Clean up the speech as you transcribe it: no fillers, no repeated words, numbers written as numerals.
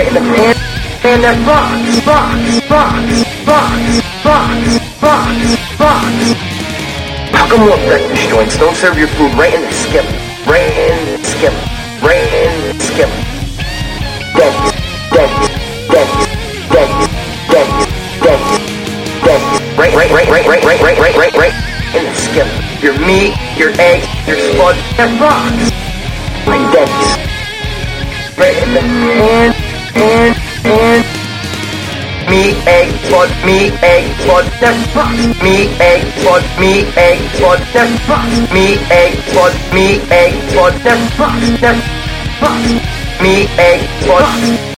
right in the pan. And they're box. How come more breakfast joints don't serve your food right in the skillet? Right in the skillet. Right in the skillet. Your meat, your eggs, your sludge, they're box. Like that. Right in the pan. Meat, egg, sludge, they're box. Meat, egg, sludge, they're box. Meat, egg, sludge, they're box. Meat, egg, sludge.